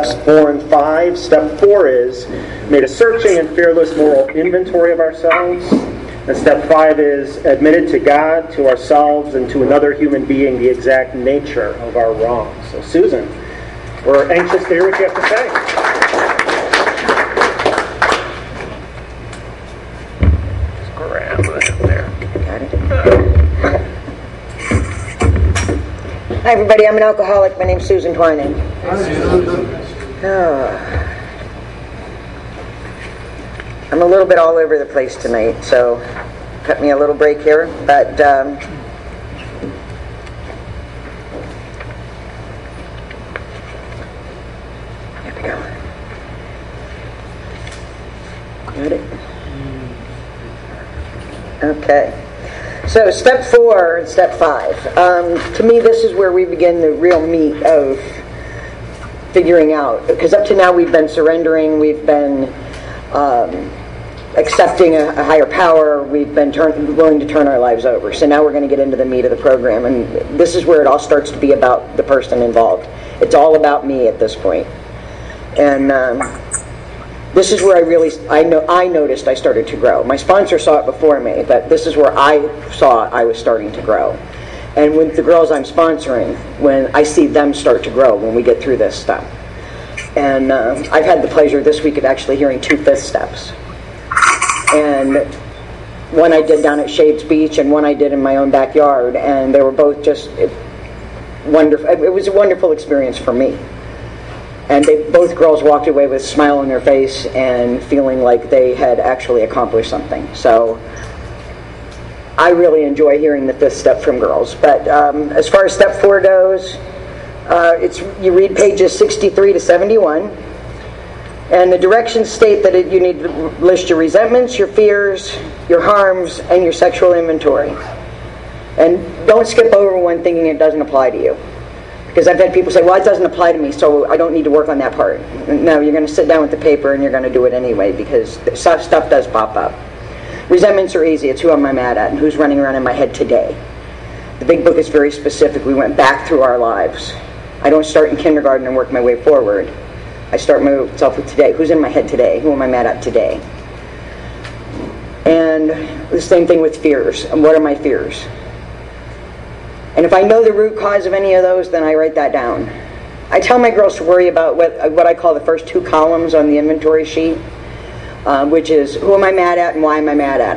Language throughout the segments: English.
steps 4 and 5. Step 4 is made a searching and fearless moral inventory of ourselves. And step 5 is admitted to God, to ourselves, and to another human being the exact nature of our wrongs. So Susan, we're anxious to hear what you have to say. Just grab it there. Got it. Hi everybody, I'm an alcoholic. My name's Susan Twining. I'm a little bit all over the place tonight, so cut me a little break here, but here we go. Got it? Okay. So step 4 and step 5. To me, this is where we begin the real meat of figuring out. Because up to now, we've been surrendering, we've been accepting a higher power, we've been willing to turn our lives over. So now we're going to get into the meat of the program. And this is where it all starts to be about the person involved. It's all about me at this point. And this is where I noticed I started to grow. My sponsor saw it before me, but this is where I saw I was starting to grow. And with the girls I'm sponsoring, when I see them start to grow when we get through this stuff. And I've had the pleasure this week of actually hearing 2 5th steps. And one I did down at Shades Beach and one I did in my own backyard. And they were both just wonderful. It was a wonderful experience for me. And both girls walked away with a smile on their face and feeling like they had actually accomplished something. So I really enjoy hearing the 5th step from girls. But as far as step 4 goes, you read pages 63 to 71. And the directions state that you need to list your resentments, your fears, your harms, and your sexual inventory. And don't skip over one thinking it doesn't apply to you. Because I've had people say, well, it doesn't apply to me, so I don't need to work on that part. No, you're going to sit down with the paper and you're going to do it anyway, because stuff does pop up. Resentments are easy. It's who am I mad at and who's running around in my head today. The big book is very specific. We went back through our lives. I don't start in kindergarten and work my way forward. I start myself with today. Who's in my head today? Who am I mad at today? And the same thing with fears. And what are my fears? And if I know the root cause of any of those, then I write that down. I tell my girls to worry about what I call the first 2 columns on the inventory sheet, which is who am I mad at and why am I mad at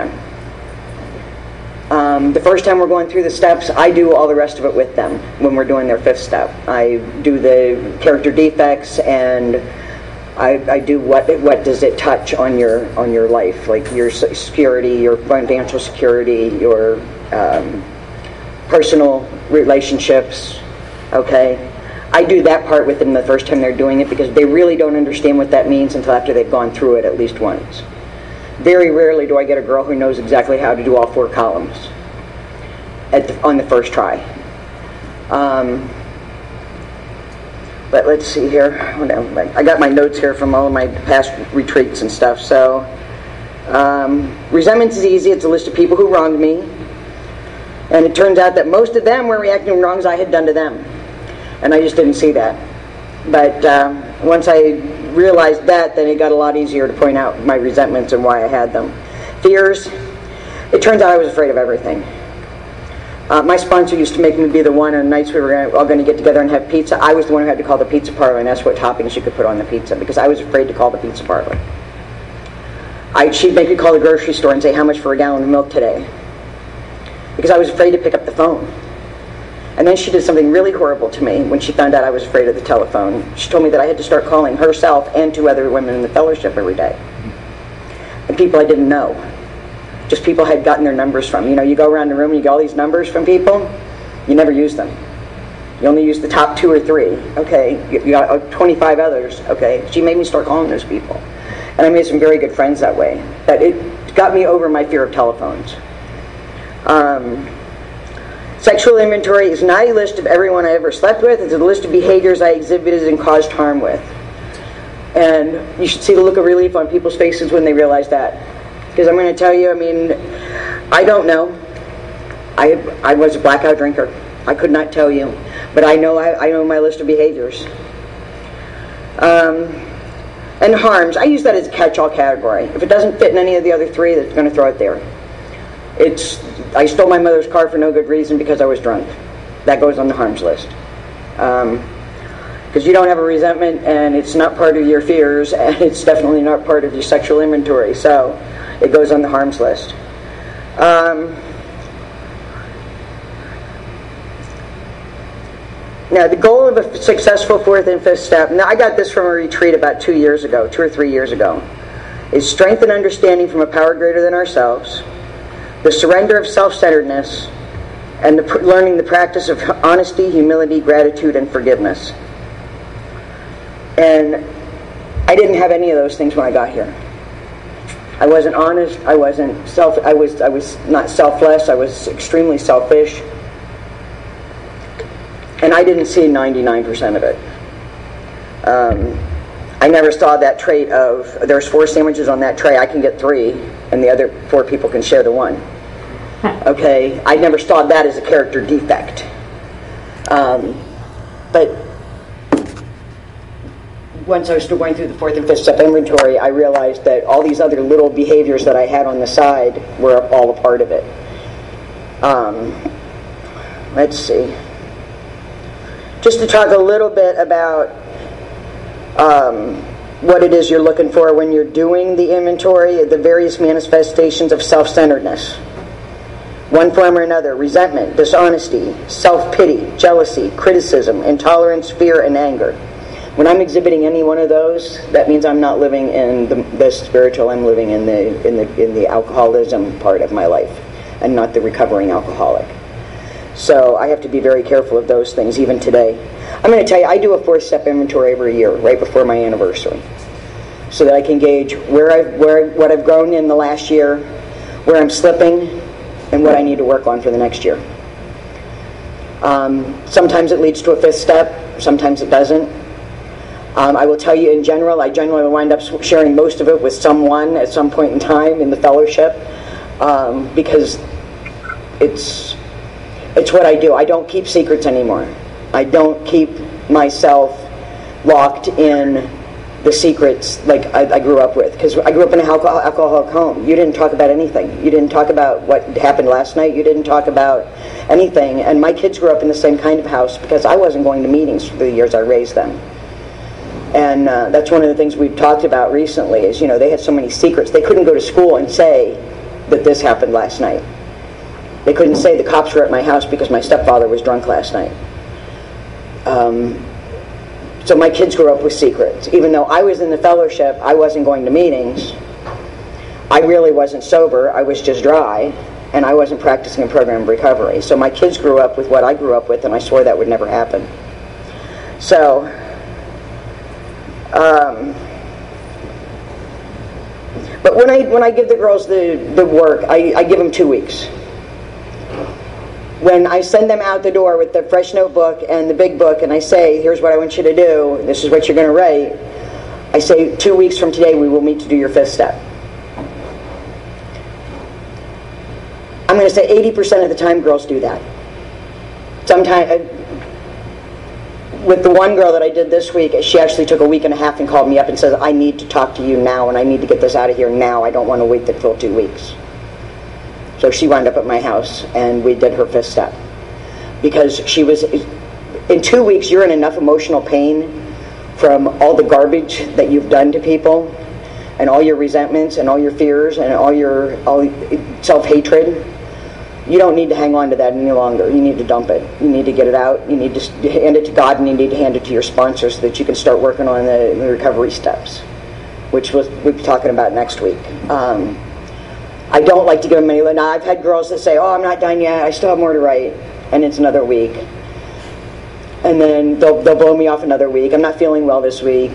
them. The first time we're going through the steps, I do all the rest of it with them when we're doing their 5th step. I do the character defects and I do what does it touch on your life, like your security, your financial security, your personal relationships, okay? I do that part with them the first time they're doing it because they really don't understand what that means until after they've gone through it at least once. Very rarely do I get a girl who knows exactly how to do all 4 columns on the first try. But let's see here. I got my notes here from all of my past retreats and stuff. So, resentment is easy. It's a list of people who wronged me. And it turns out that most of them were reacting to wrongs I had done to them. And I just didn't see that. But once I realized that, then it got a lot easier to point out my resentments and why I had them. Fears. It turns out I was afraid of everything. My sponsor used to make me be the one on nights we were all going to get together and have pizza. I was the one who had to call the pizza parlor and ask what toppings she could put on the pizza because I was afraid to call the pizza parlor. She'd make me call the grocery store and say, how much for a gallon of milk today? Because I was afraid to pick up the phone. And then she did something really horrible to me when she found out I was afraid of the telephone. She told me that I had to start calling herself and 2 other women in the fellowship every day. And people I didn't know. Just people I had gotten their numbers from. You know, you go around the room and you get all these numbers from people, you never use them. You only use the top 2 or 3. Okay, you got 25 others. Okay, she made me start calling those people. And I made some very good friends that way. But it got me over my fear of telephones. Sexual inventory is not a list of everyone I ever slept with. It's a list of behaviors I exhibited and caused harm with. And you should see the look of relief on people's faces when they realize that. Because I'm going to tell you, I don't know. I was a blackout drinker. I could not tell you. But I know my list of behaviors. And harms, I use that as a catch-all category. If it doesn't fit in any of the other three, that's going to throw it there. I stole my mother's car for no good reason because I was drunk. That goes on the harms list. Because you don't have a resentment, and it's not part of your fears, and it's definitely not part of your sexual inventory, so it goes on the harms list. Now, the goal of a successful fourth and fifth step, now I got this from a retreat about 2 or 3 years ago, is strength and understanding from a power greater than ourselves, the surrender of self-centeredness, and learning the practice of honesty, humility, gratitude, and forgiveness. And I didn't have any of those things when I got here. I wasn't honest. I was not selfless. I was extremely selfish. And I didn't see 99% of it. I never saw that trait of, there's 4 sandwiches on that tray, I can get 3, and the other 4 people can share the 1. Okay? I never saw that as a character defect. But once I was still going through the fourth and fifth step inventory, I realized that all these other little behaviors that I had on the side were all a part of it. Let's see. Just to talk a little bit about what it is you're looking for when you're doing the inventory, the various manifestations of self-centeredness. One form or another: resentment, dishonesty, self-pity, jealousy, criticism, intolerance, fear, and anger. When I'm exhibiting any one of those, that means I'm not living in the spiritual. I'm living in the alcoholism part of my life, and not the recovering alcoholic. So I have to be very careful of those things, even today. I'm going to tell you, I do a 4-step inventory every year, right before my anniversary, so that I can gauge what I've grown in the last year, where I'm slipping, and what I need to work on for the next year. Sometimes it leads to a 5th step, sometimes it doesn't. I will tell you, in general, I generally wind up sharing most of it with someone at some point in time in the fellowship, because it's what I do. I don't keep secrets anymore. I don't keep myself locked in the secrets like I grew up with. Because I grew up in an alcoholic home. You didn't talk about anything. You didn't talk about what happened last night. You didn't talk about anything. And my kids grew up in the same kind of house because I wasn't going to meetings for the years I raised them. And that's one of the things we've talked about recently is, they had so many secrets. They couldn't go to school and say that this happened last night. They couldn't say the cops were at my house because my stepfather was drunk last night. So my kids grew up with secrets. Even though I was in the fellowship, I wasn't going to meetings. I really wasn't sober. I was just dry. And I wasn't practicing a program of recovery. So my kids grew up with what I grew up with, and I swore that would never happen. So, but when I give the girls the work, I give them 2 weeks. When I send them out the door with the fresh notebook and the big book, and I say, here's what I want you to do, this is what you're going to write, I say, 2 weeks from today we will meet to do your 5th step. I'm going to say 80% of the time girls do that. Sometimes, with the one girl that I did this week, she actually took a week and a half and called me up and said, I need to talk to you now, and I need to get this out of here now. I don't want to wait the full 2 weeks. So she wound up at my house, and we did her 5th step. Because she was, in 2 weeks, you're in enough emotional pain from all the garbage that you've done to people, and all your resentments, and all your fears, and all your self-hatred. You don't need to hang on to that any longer. You need to dump it. You need to get it out. You need to hand it to God, and you need to hand it to your sponsor so that you can start working on the recovery steps, which we'll be talking about next week. I don't like to give them any. Now, I've had girls that say, I'm not done yet. I still have more to write. And it's another week. And then they'll blow me off another week. I'm not feeling well this week.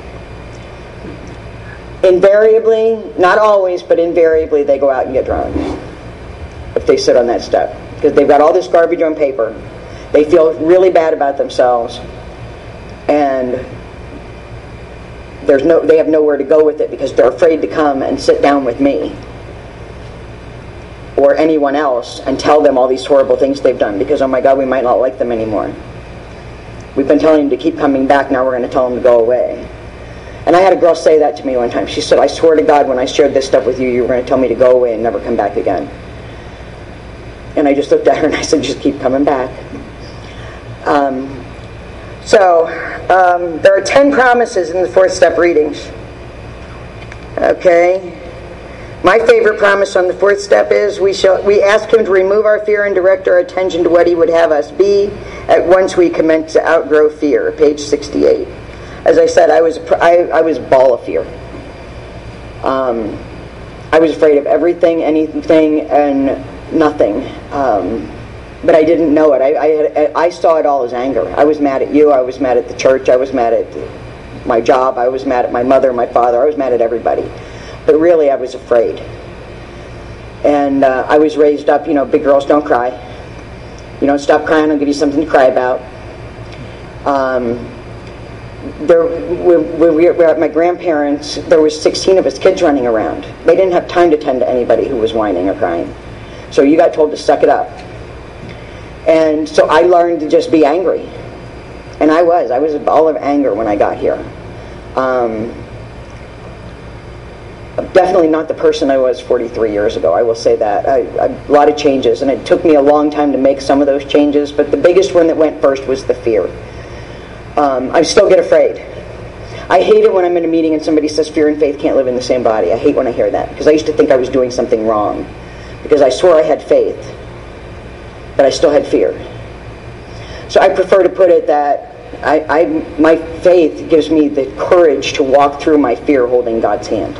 Invariably, not always, but invariably, they go out and get drunk if they sit on that step. Because they've got all this garbage on paper. They feel really bad about themselves. And they have nowhere to go with it because they're afraid to come and sit down with me or anyone else and tell them all these horrible things they've done because, oh my God, we might not like them anymore. We've been telling them to keep coming back, now we're going to tell them to go away. had a girl say that to me one time. She said, I swear to God, when I shared this stuff with you, you were going to tell me to go away and never come back again. And I just looked at her and I said, just keep coming back. There are 10 promises in the fourth step readings. Okay. My favorite promise on the fourth step is we ask Him to remove our fear and direct our attention to what He would have us be at once we commence to outgrow fear. Page 68. As I said, I was a ball of fear. I was afraid of everything, anything, and nothing. But I didn't know it. I saw it all as anger. I was mad at you. I was mad at the church. I was mad at my job. I was mad at my mother, my father. I was mad at everybody. But really, I was afraid. And I was raised up, big girls don't cry. You don't stop crying, I'll give you something to cry about. When we were at my grandparents', there was 16 of us kids running around. They didn't have time to tend to anybody who was whining or crying. So you got told to suck it up. And so I learned to just be angry. And I was a ball of anger when I got here. Definitely not the person I was 43 years ago, I will say that. A lot of changes, and it took me a long time to make some of those changes, but the biggest one that went first was the fear. I still get afraid. I hate it when I'm in a meeting and somebody says fear and faith can't live in the same body. I hate when I hear that, because I used to think I was doing something wrong, because I swore I had faith, but I still had fear. So I prefer to put it that my faith gives me the courage to walk through my fear holding God's hand.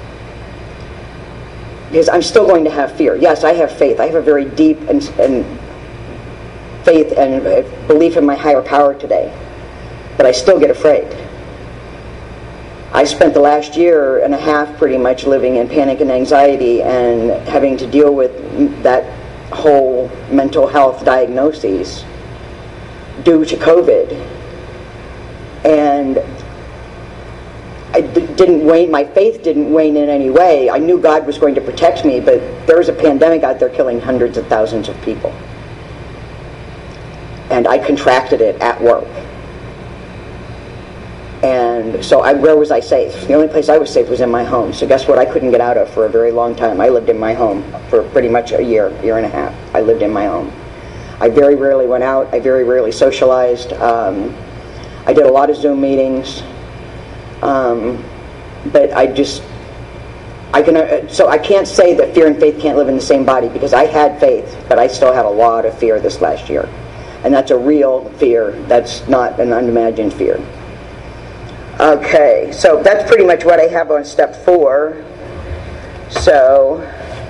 Because I'm still going to have fear. Yes, I have faith. I have a very deep and faith and belief in my higher power today. But I still get afraid. I spent the last year and a half pretty much living in panic and anxiety and having to deal with that whole mental health diagnoses due to COVID. And my faith didn't wane in any way. I knew God was going to protect me, but there was a pandemic out there killing hundreds of thousands of people. And I contracted it at work. And so where was I safe? The only place I was safe was in my home. So guess what? I couldn't get out of for a very long time. I lived in my home for pretty much a year and a half. I lived in my home. I very rarely went out. I very rarely socialized. I did a lot of Zoom meetings. But so I can't say that fear and faith can't live in the same body, because I had faith, but I still have a lot of fear this last year. And that's a real fear. That's not an unimagined fear. Okay, so that's pretty much what I have on step 4. So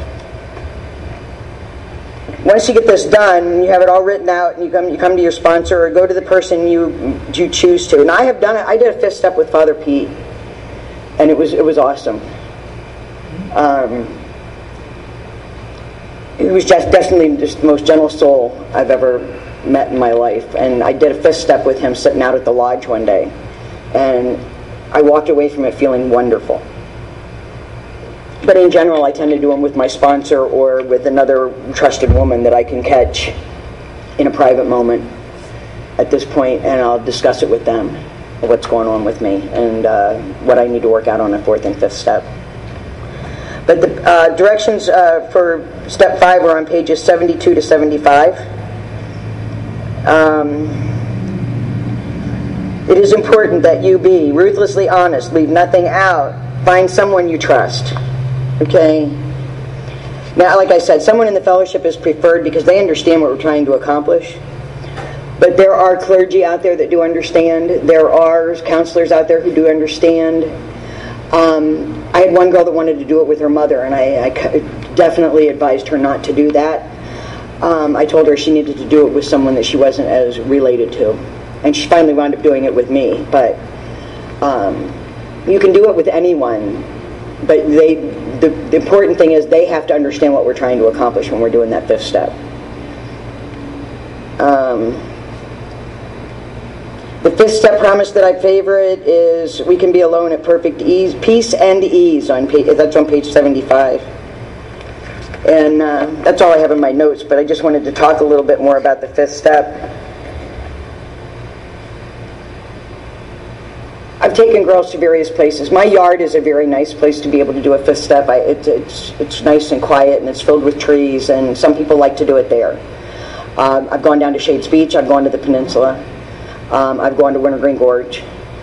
once you get this done, you have it all written out, and you come to your sponsor or go to the person you choose to. And I have done it. I did a 5th step with Father Pete, and it was awesome. He was definitely just the most gentle soul I've ever met in my life. And I did a 5th step with him sitting out at the lodge one day, and I walked away from it feeling wonderful. But in general, I tend to do them with my sponsor or with another trusted woman that I can catch in a private moment at this point, and I'll discuss it with them, what's going on with me, and what I need to work out on a 4th and 5th step. But the directions for step 5 are on pages 72 to 75. It is important that you be ruthlessly honest, leave nothing out, find someone you trust. Okay? Now, like I said, someone in the fellowship is preferred because they understand what we're trying to accomplish. But there are clergy out there that do understand. There are counselors out there who do understand. I had one girl that wanted to do it with her mother, and I definitely advised her not to do that. I told her she needed to do it with someone that she wasn't as related to. And she finally wound up doing it with me. But you can do it with anyone. But the important thing is they have to understand what we're trying to accomplish when we're doing that 5th step. The 5th step promise that I favorite is we can be alone at perfect ease, peace and ease. That's on page 75. And that's all I have in my notes, but I just wanted to talk a little bit more about the 5th step. I've taken girls to various places. My yard is a very nice place to be able to do a fifth step. It's nice and quiet, and it's filled with trees, and some people like to do it there. I've gone down to Shades Beach. I've gone to the Peninsula. I've gone to Wintergreen Gorge.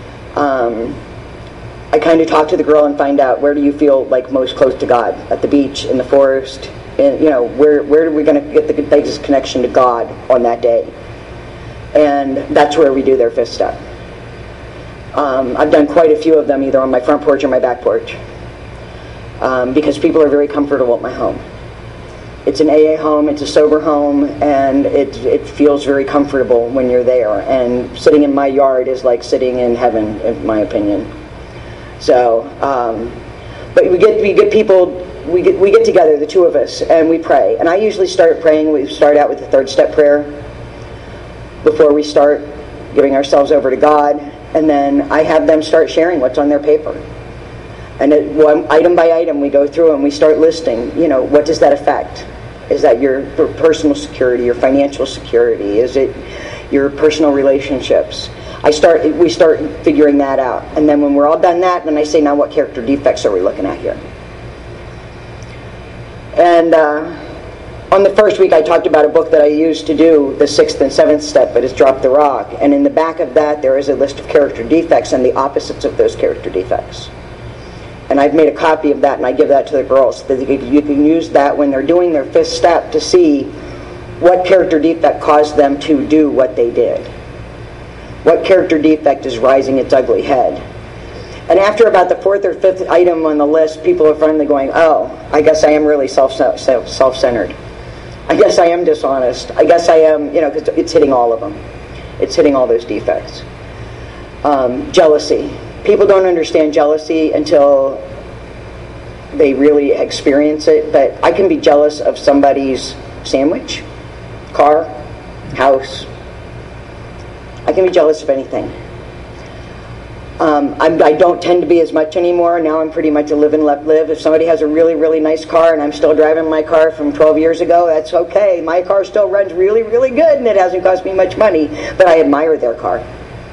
I kind of talk to the girl and find out, where do you feel like most close to God? At the beach, in the forest, and where are we going to get the biggest connection to God on that day? And that's where we do their fifth step. I've done quite a few of them, either on my front porch or my back porch, because people are very comfortable at my home. It's an AA home, it's a sober home, and it feels very comfortable when you're there. And sitting in my yard is like sitting in heaven, in my opinion. So, but we get people, we get together, the two of us, and we pray. And I usually start praying. We start out with the third step prayer before we start giving ourselves over to God. And then I have them start sharing what's on their paper. And item by item, we go through and we start listing, what does that affect? Is that your personal security, your financial security? Is it your personal relationships? We start figuring that out. And then when we're all done that, then I say, now what character defects are we looking at here? And on the first week, I talked about a book that I used to do the sixth and seventh step, but it's Drop the Rock. And in the back of that, there is a list of character defects and the opposites of those character defects. And I've made a copy of that, and I give that to the girls, so that you can use that when they're doing their fifth step to see what character defect caused them to do what they did. What character defect is rising its ugly head. And after about the fourth or fifth item on the list, people are finally going, oh, I guess I am really self-centered. I guess I am dishonest. I guess I am, because it's hitting all of them. It's hitting all those defects. Jealousy. People don't understand jealousy until they really experience it, but I can be jealous of somebody's sandwich, car, house. I can be jealous of anything. I don't tend to be as much anymore. Now I'm pretty much a live and let live. If somebody has a really, really nice car and I'm still driving my car from 12 years ago, that's okay. My car still runs really, really good, and it hasn't cost me much money, but I admire their car.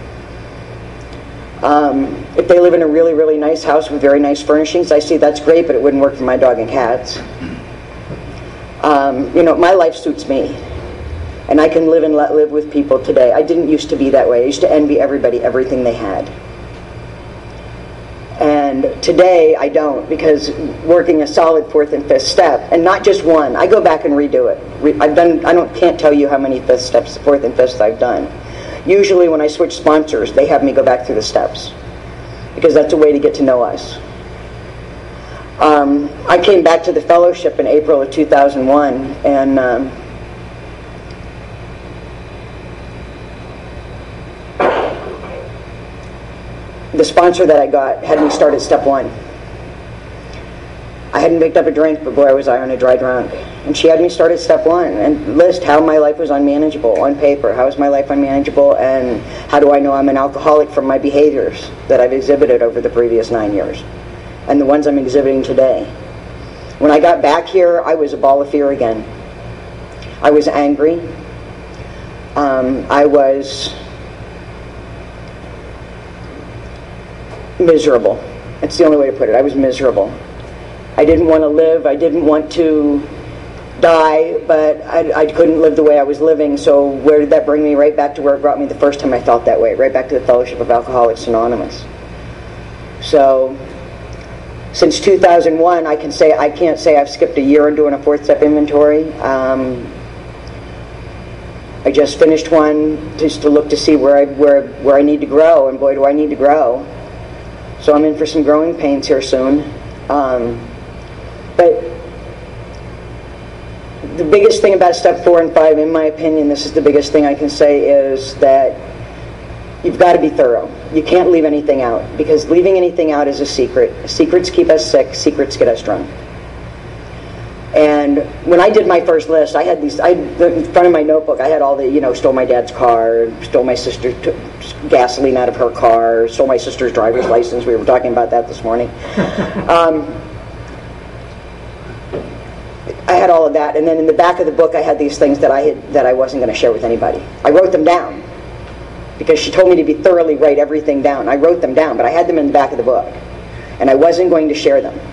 If they live in a really, really nice house with very nice furnishings, I see that's great, but it wouldn't work for my dog and cats. My life suits me. And I can live and let live with people today. I didn't used to be that way. I used to envy everybody, everything they had. And today I don't, because working a solid fourth and fifth step, and not just one. I go back and redo it. Can't tell you how many fifth steps, fourth and fifths I've done. Usually when I switch sponsors, they have me go back through the steps, because that's a way to get to know us. I came back to the fellowship in April of 2001, and the sponsor that I got had me start at step 1. I hadn't picked up a drink, but boy, was I on a dry drunk. And she had me start at step 1 and list how my life was unmanageable on paper. How is my life unmanageable, and how do I know I'm an alcoholic from my behaviors that I've exhibited over the previous 9 years and the ones I'm exhibiting today. When I got back here, I was a ball of fear again. I was angry. I was miserable. That's the only way to put it. I was miserable. I didn't want to live. I didn't want to die, but I couldn't live the way I was living. So where did that bring me? Right back to where it brought me the first time I felt that way. Right back to the Fellowship of Alcoholics Anonymous. So since 2001, I can't say I've skipped a year in doing a fourth step inventory. I just finished one just to look to see where I need to grow, and boy, do I need to grow. So I'm in for some growing pains here soon. But the biggest thing about step 4 and 5, in my opinion, this is the biggest thing I can say, is that you've got to be thorough. You can't leave anything out, because leaving anything out is a secret. Secrets keep us sick. Secrets get us drunk. And when I did my first list, I had in front of my notebook, I had all the, stole my dad's car, stole my sister's gasoline out of her car, stole my sister's driver's license. We were talking about that this morning. I had all of that, and then in the back of the book, I had these things that I wasn't going to share with anybody. I wrote them down, because she told me to be thoroughly write everything down. I wrote them down, but I had them in the back of the book, and I wasn't going to share them.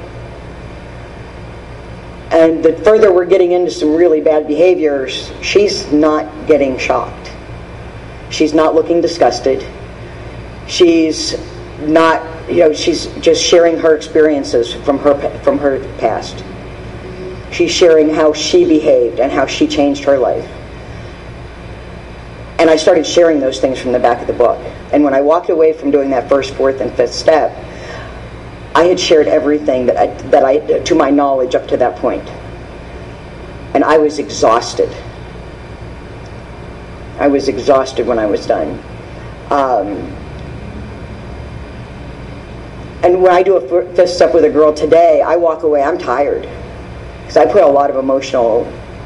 And the further we're getting into some really bad behaviors, she's not getting shocked. She's not looking disgusted. She's not, she's just sharing her experiences from her past. She's sharing how she behaved and how she changed her life. And I started sharing those things from the back of the book. And when I walked away from doing that first, fourth, and fifth step, I had shared everything that I to my knowledge up to that point. And I was exhausted. I was exhausted when I was done. And when I do a fifth step with a girl today, I walk away, I'm tired. Because I put a lot of emotional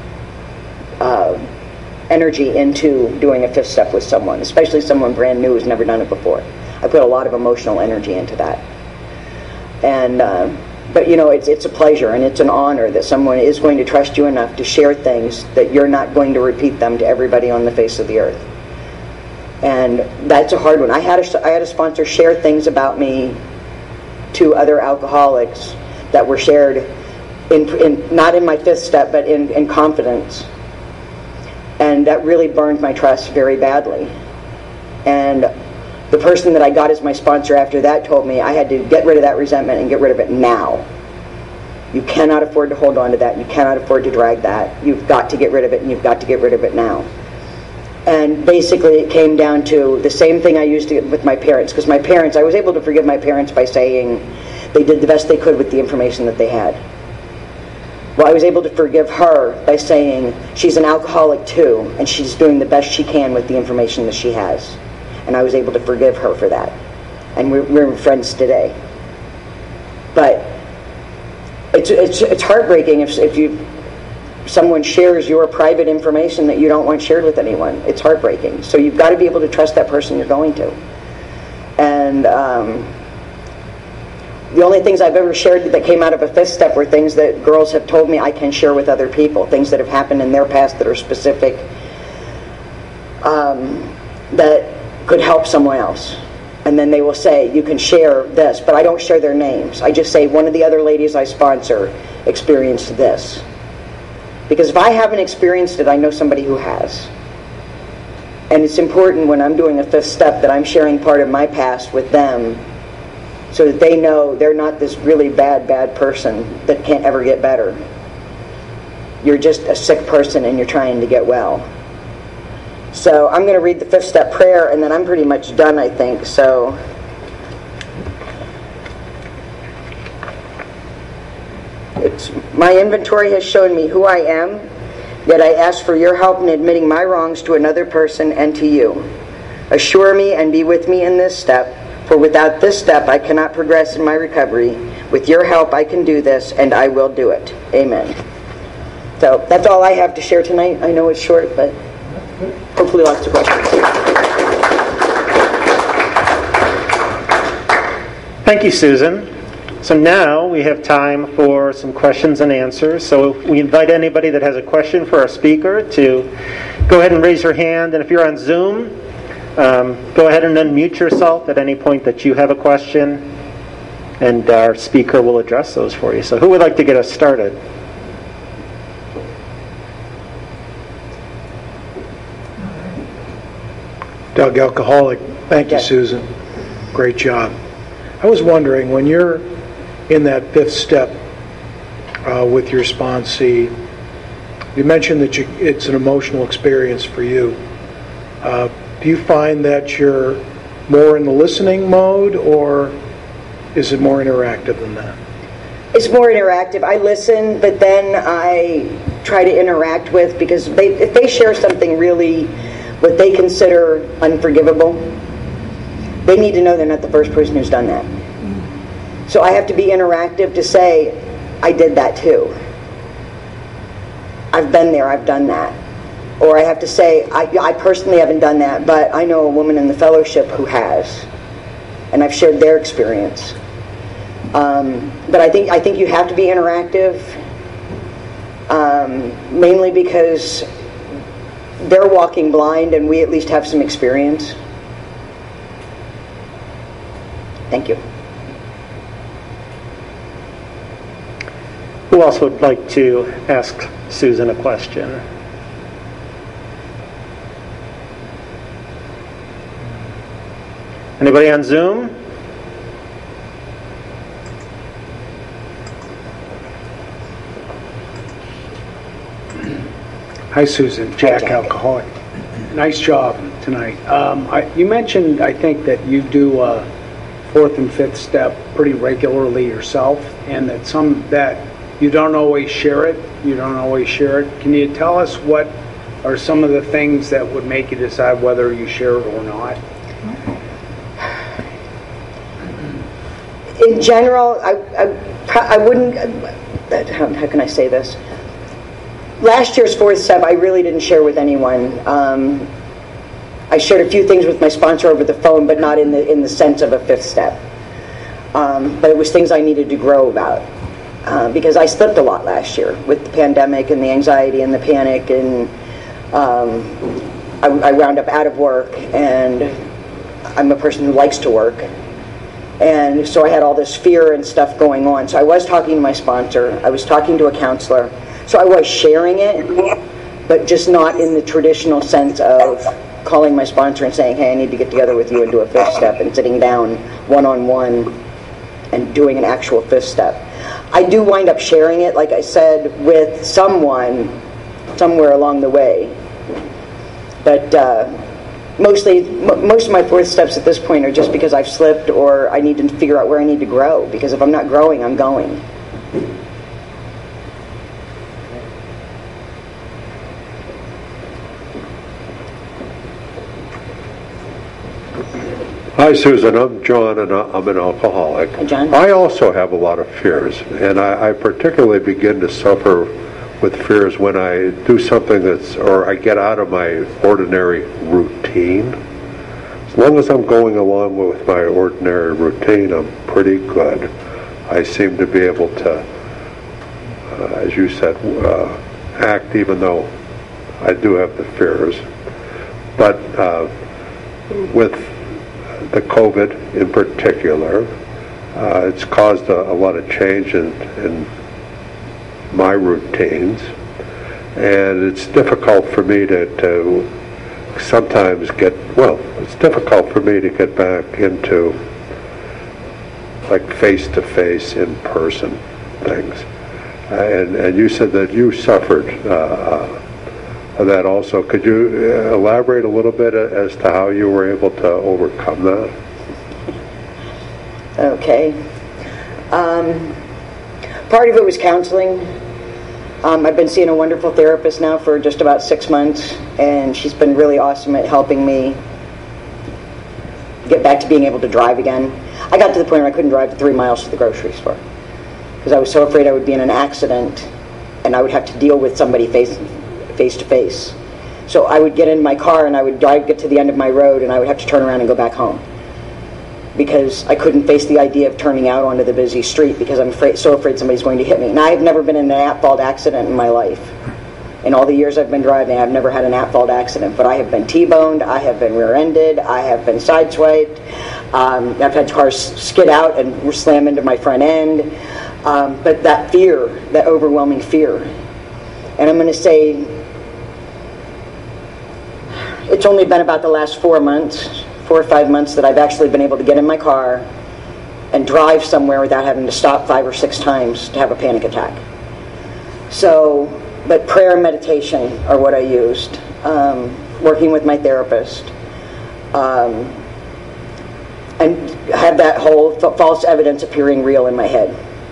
energy into doing a fifth step with someone, especially someone brand new who's never done it before. I put a lot of emotional energy into that. And but it's a pleasure and it's an honor that someone is going to trust you enough to share things that you're not going to repeat them to everybody on the face of the earth. And that's a hard one. I had a sponsor share things about me to other alcoholics that were shared in not in my fifth step, but in confidence. And that really burned my trust very badly. And the person that I got as my sponsor after that told me I had to get rid of that resentment and get rid of it now. You cannot afford to hold on to that. You cannot afford to drag that. You've got to get rid of it, and you've got to get rid of it now. And basically it came down to the same thing I used to get with my parents. Because my parents, I was able to forgive my parents by saying they did the best they could with the information that they had. Well, I was able to forgive her by saying she's an alcoholic too, and she's doing the best she can with the information that she has. And I was able to forgive her for that. And we're friends today. But it's heartbreaking if someone shares your private information that you don't want shared with anyone. It's heartbreaking. So you've got to be able to trust that person you're going to. And the only things I've ever shared that came out of a fifth step were things that girls have told me I can share with other people. Things that have happened in their past that are specific, that could help someone else. And then they will say, you can share this, but I don't share their names. I just say, one of the other ladies I sponsor experienced this. Because if I haven't experienced it, I know somebody who has. And it's important when I'm doing a fifth step that I'm sharing part of my past with them so that they know they're not this really bad person that can't ever get better. You're just a sick person and you're trying to get well. So I'm going to read the fifth step prayer and then I'm pretty much done, I think. So my inventory has shown me who I am, yet I ask for your help in admitting my wrongs to another person and to you. Assure me and be with me in this step, for without this step I cannot progress in my recovery. With your help I can do this, and I will do it. Amen. So that's all I have to share tonight. I know it's short, but hopefully lots of questions. Thank you, Susan. So now we have time for some questions and answers. So we invite anybody that has a question for our speaker to go ahead and raise your hand. And if you're on Zoom, go ahead and unmute yourself at any point that you have a question. And our speaker will address those for you. So who would like to get us started? Doug, alcoholic. Thank you, Susan. Great job. I was wondering, when you're in that fifth step with your sponsee, you mentioned that it's an emotional experience for you. Do you find that you're more in the listening mode, or is it more interactive than that? It's more interactive. I listen, but then I try to interact with, because if they share something really what they consider unforgivable, they need to know they're not the first person who's done that. So I have to be interactive to say, I did that too. I've been there, I've done that. Or I have to say, I personally haven't done that, but I know a woman in the fellowship who has. And I've shared their experience. But I think you have to be interactive, mainly because they're walking blind and we at least have some experience. Thank you. Who else would like to ask Susan a question? Anybody on Zoom? Hi, Susan. Jack, alcoholic. Nice job tonight. You mentioned, I think, that you do fourth and fifth step pretty regularly yourself, and that you don't always share it. You don't always share it. Can you tell us what are some of the things that would make you decide whether you share it or not? In general, I wouldn't. How can I say this? Last year's fourth step, I really didn't share with anyone. I shared a few things with my sponsor over the phone, but not in the sense of a fifth step. But it was things I needed to grow about because I slipped a lot last year with the pandemic and the anxiety and the panic, and I wound up out of work, and I'm a person who likes to work. And so I had all this fear and stuff going on. So I was talking to my sponsor. I was talking to a counselor. So I was sharing it, but just not in the traditional sense of calling my sponsor and saying, hey, I need to get together with you and do a fifth step, and sitting down one-on-one and doing an actual fifth step. I do wind up sharing it, like I said, with someone somewhere along the way. But most of my fourth steps at this point are just because I've slipped, or I need to figure out where I need to grow, because if I'm not growing, I'm going. Hi, Susan. I'm John, and I'm an alcoholic. Hi, John. I also have a lot of fears, and I particularly begin to suffer with fears when I do something or I get out of my ordinary routine. As long as I'm going along with my ordinary routine, I'm pretty good. I seem to be able to, as you said, act even though I do have the fears. But with the COVID in particular, it's caused a lot of change in my routines, and it's difficult for me to sometimes it's difficult for me to get back into like face-to-face, in-person things. And you said that you suffered that also. Could you elaborate a little bit as to how you were able to overcome that? Okay. Part of it was counseling. I've been seeing a wonderful therapist now for just about 6 months, and she's been really awesome at helping me get back to being able to drive again. I got to the point where I couldn't drive 3 miles to the grocery store because I was so afraid I would be in an accident and I would have to deal with somebody face to face. So I would get in my car and I would get to the end of my road, and I would have to turn around and go back home because I couldn't face the idea of turning out onto the busy street because I'm so afraid somebody's going to hit me. Now, I've never been in an at-fault accident in my life. In all the years I've been driving, I've never had an at-fault accident, but I have been T-boned, I have been rear-ended, I have been sideswiped, I've had cars skid out and slam into my front end, but that fear, that overwhelming fear, and I'm going to say it's only been about the last 4 or 5 months that I've actually been able to get in my car and drive somewhere without having to stop 5 or 6 times to have a panic attack. So, but prayer and meditation are what I used. Working with my therapist. And have that whole false evidence appearing real in my head.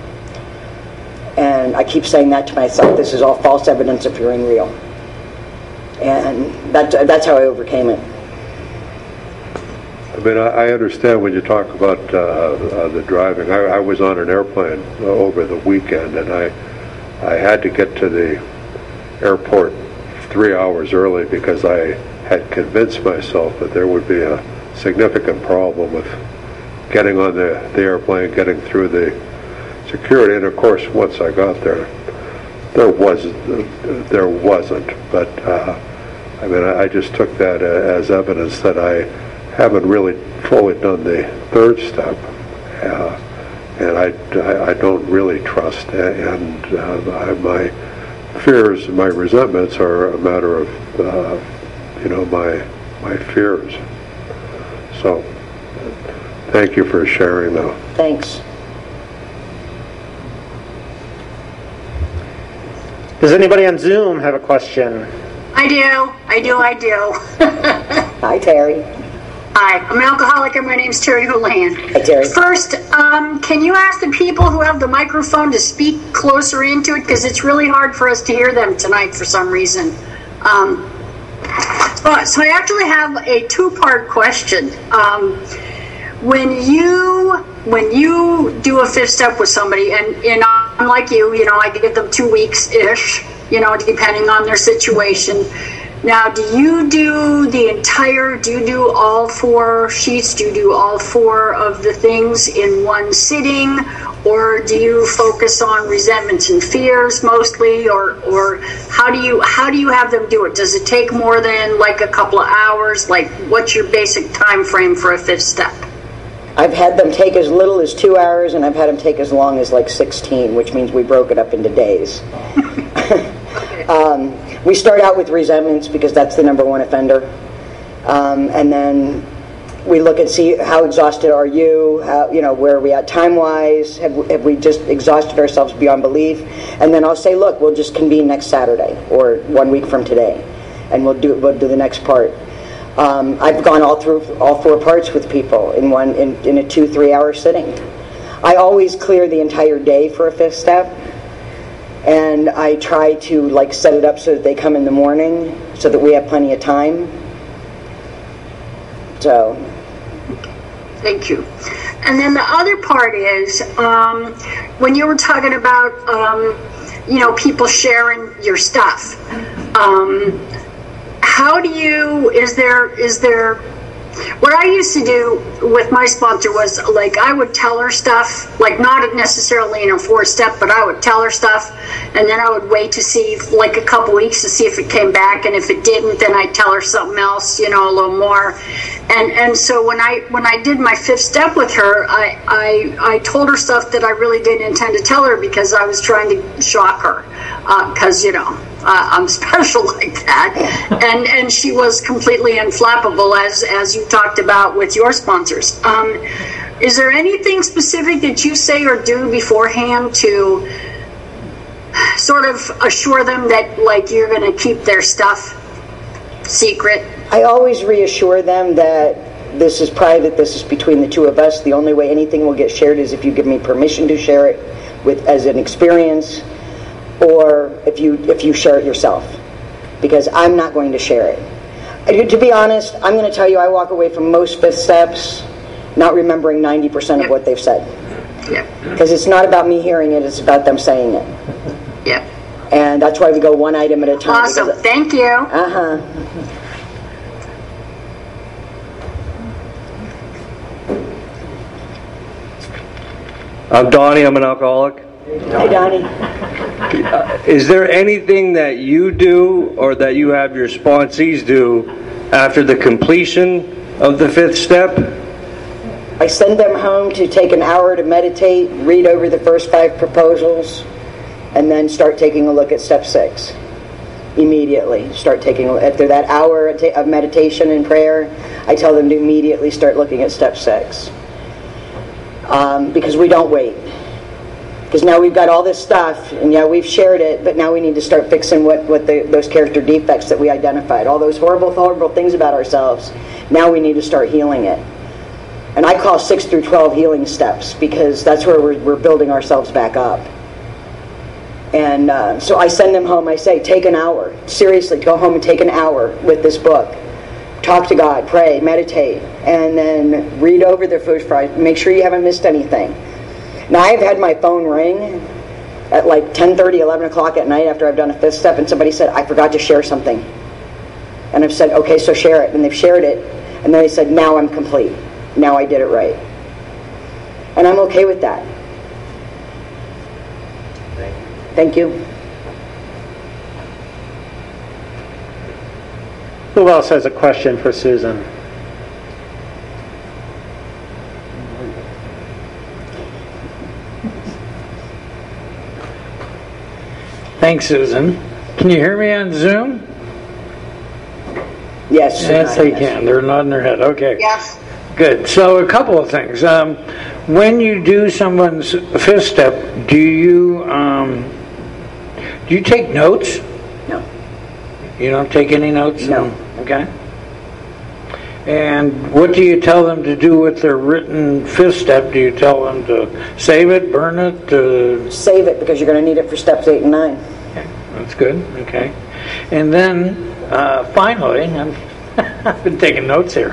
And I keep saying that to myself, this is all false evidence appearing real. And that's how I overcame it. I mean, I understand when you talk about the driving. I was on an airplane over the weekend, and I had to get to the airport 3 hours early because I had convinced myself that there would be a significant problem with getting on the airplane, getting through the security. And of course, once I got there, there wasn't. But I mean, I just took that as evidence that I haven't really fully done the third step. and I don't really trust, and my fears, my resentments are a matter of my fears. So thank you for sharing though. Thanks. Does anybody on Zoom have a question? I do. Hi, Terry. Hi, I'm an alcoholic and my name's Terry Houlihan. Hi, Terry. First, can you ask the people who have the microphone to speak closer into it? Because it's really hard for us to hear them tonight for some reason. So I actually have a two-part question. When you do a fifth step with somebody, and I'm like you, I give them 2 weeks-ish, depending on their situation. Now, do you do all 4 sheets? Do you do all 4 of the things in one sitting? Or do you focus on resentments and fears mostly? Or how do you have them do it? Does it take more than like a couple of hours? Like, what's your basic time frame for a fifth step? I've had them take as little as 2 hours, and I've had them take as long as like 16, which means we broke it up into days. We start out with resentments because that's the number one offender. And then we look and see how exhausted are you, where are we at time-wise, have we just exhausted ourselves beyond belief? And then I'll say, look, we'll just convene next Saturday or 1 week from today, and we'll do the next part. I've gone all through all 4 parts with people in a 2-3 hour sitting. I always clear the entire day for a fifth step, and I try to set it up so that they come in the morning so that we have plenty of time. So, thank you. And then the other part is when you were talking about people sharing your stuff. How do you, is there, what I used to do with my sponsor was, I would tell her stuff, not necessarily in a 4-step, but I would tell her stuff, and then I would wait to see, a couple weeks to see if it came back, and if it didn't, then I'd tell her something else, a little more. And so when I did my 5th step with her, I told her stuff that I really didn't intend to tell her because I was trying to shock her, because, I'm special like that, and she was completely unflappable, as you talked about with your sponsors. Is there anything specific that you say or do beforehand to sort of assure them that you're going to keep their stuff secret? I always reassure them that this is private, this is between the two of us. The only way anything will get shared is if you give me permission to share it as an experience, or if you share it yourself, because I'm not going to share it. To be honest, I'm going to tell you, I walk away from most fifth steps not remembering 90% of what they've said. Yeah. Because it's not about me hearing it, it's about them saying it. Yeah. And that's why we go one item at a time. Awesome. Thank you. Uh-huh. I'm Donnie. I'm an alcoholic. Hi, Donnie. Is there anything that you do or that you have your sponsees do after the completion of the 5th step? I send them home to take an hour to meditate, read over the first 5 proposals, and then start taking a look at step 6. Immediately. After that hour of meditation and prayer, I tell them to immediately start looking at step 6. Because we don't wait. Because now we've got all this stuff, and yeah, we've shared it, but now we need to start fixing those character defects that we identified, all those horrible, horrible things about ourselves. Now we need to start healing it. And I call 6 through 12 healing steps, because that's where we're building ourselves back up. And so I send them home. I say, take an hour. Seriously, go home and take an hour with this book. Talk to God, pray, meditate, and then read over the first 5. Make sure you haven't missed anything. Now, I've had my phone ring at 10:30, 11 o'clock at night after I've done a 5th step, and somebody said, I forgot to share something. And I've said, okay, so share it. And they've shared it. And then they said, now I'm complete. Now I did it right. And I'm okay with that. Thank you. Who else has a question for Susan? Thanks, Susan. Can you hear me on Zoom? Yes. Yes, they can. They're nodding their head. Okay. Yes. Good. So a couple of things. When you do someone's fifth step, do you take notes? No. You don't take any notes? No. Okay. And what do you tell them to do with their written fifth step? Do you tell them to save it, burn it? Save it, because you're going to need it for steps 8 and 9. Okay. That's good. Okay. And then finally, I've been taking notes here.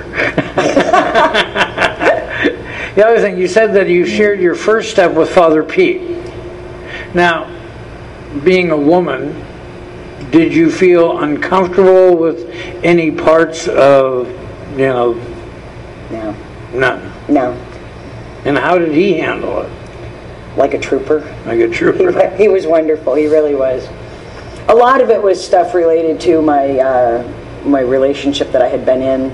The other thing, you said that you shared your first step with Father Pete. Now, being a woman, did you feel uncomfortable with any parts of, No. none? No. And how did he handle it? Like a trooper. Like a trooper? He was wonderful. He really was. A lot of it was stuff related to my relationship that I had been in.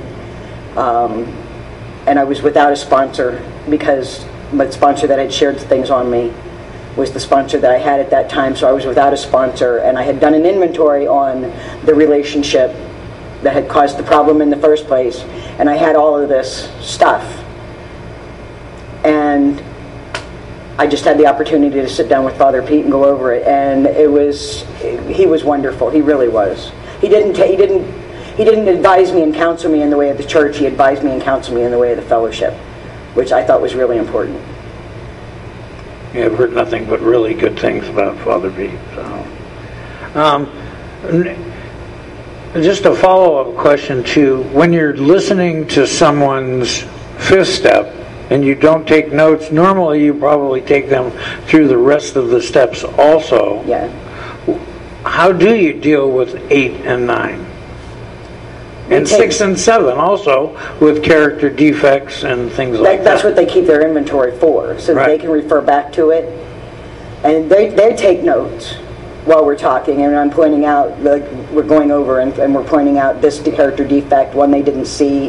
And I was without a sponsor, because my sponsor that had shared things on me was the sponsor that I had at that time. So I was without a sponsor, and I had done an inventory on the relationship that had caused the problem in the first place. And I had all of this stuff. And I just had the opportunity to sit down with Father Pete and go over it, and he was wonderful. He really was. He didn't advise me and counsel me in the way of the church. He advised me and counseled me in the way of the fellowship, which I thought was really important. Yeah, I've heard nothing but really good things about Father Pete. So, just a follow-up question too. When you're listening to someone's fifth step and you don't take notes, normally you probably take them through the rest of the steps also. Yeah. How do you deal with 8 and 9? And 6 and 7 also, with character defects and things like that. That's what they keep their inventory for, so that they can refer back to it. And they take notes while we're talking, and I'm pointing out, like, we're going over and we're pointing out this character defect, one they didn't see.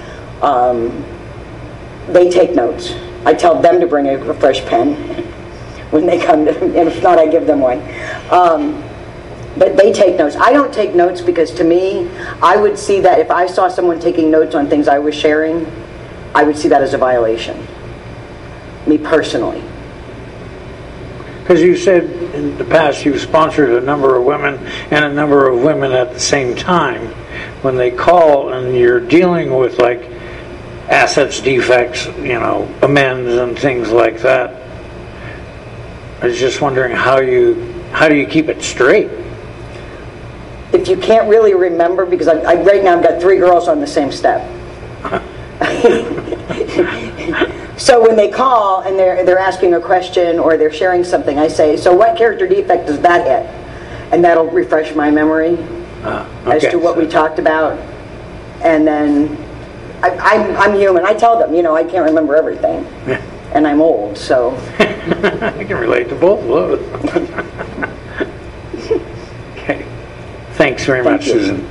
They take notes. I tell them to bring a fresh pen when they come to, and if not, I give them one. But they take notes. I don't take notes because, to me, I would see that if I saw someone taking notes on things I was sharing, I would see that as a violation. Me personally. Because you said in the past you've sponsored a number of women and a number of women at the same time. When they call and you're dealing with, like, assets, defects, amends and things like that, I was just wondering how do you keep it straight? If you can't really remember, because I right now I've got 3 girls on the same step. So when they call and they're asking a question or they're sharing something, I say, so what character defect does that hit? And that'll refresh my memory as to what we talked about. And then I'm human. I tell them, I can't remember everything. And I'm old, so. I can relate to both of those. Okay. Thanks very much, Susan.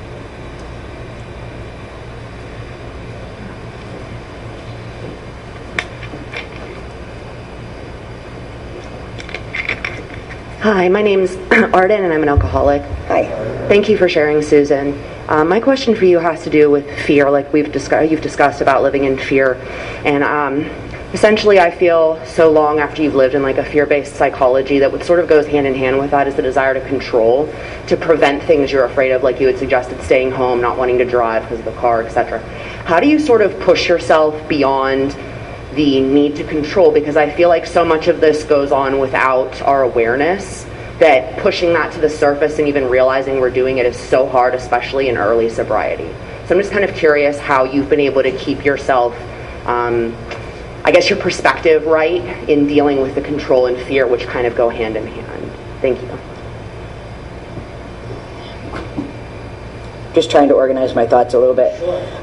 Hi, my name's Arden, and I'm an alcoholic. Hi. Thank you for sharing, Susan. My question for you has to do with fear, like you've discussed about living in fear. And essentially, I feel so long after you've lived in like a fear-based psychology that what sort of goes hand in hand with that is the desire to control, to prevent things you're afraid of, like you had suggested, staying home, not wanting to drive because of the car, etc. How do you sort of push yourself beyond the need to control? Because I feel like so much of this goes on without our awareness, that pushing that to the surface and even realizing we're doing it is so hard, especially in early sobriety. So I'm just kind of curious how you've been able to keep yourself, I guess, your perspective right in dealing with the control and fear, which kind of go hand in hand. Thank you. Just trying to organize my thoughts a little bit.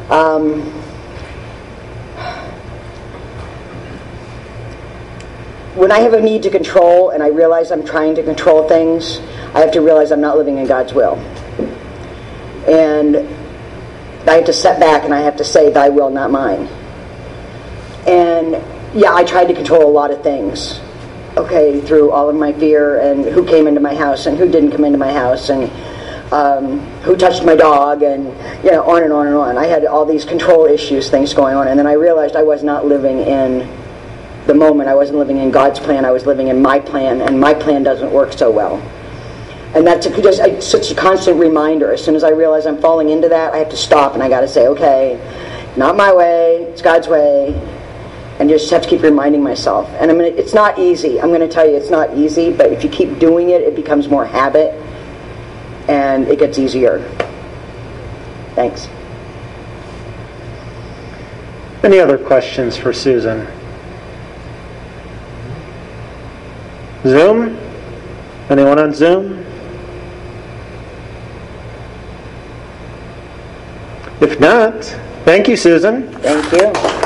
When I have a need to control and I realize I'm trying to control things, I have to realize I'm not living in God's will. And I have to step back and I have to say, thy will, not mine. And yeah, I tried to control a lot of things. okay, through all of my fear and who came into my house and who didn't come into my house and who touched my dog and, on and on and on. I had all these control issues, things going on, and then I realized I was not living in the moment. I wasn't living in God's plan. I was living in my plan, and my plan doesn't work so well. And that's just such a constant reminder. As soon as I realize I'm falling into that, I have to stop and I got to say, okay, not my way, it's God's way, and just have to keep reminding myself. And it's not easy. I'm going to tell you, it's not easy, but if you keep doing it, it becomes more habit, and it gets easier. Thanks. Any other questions for Susan? Zoom? Anyone on Zoom? If not, thank you, Susan. Thank you.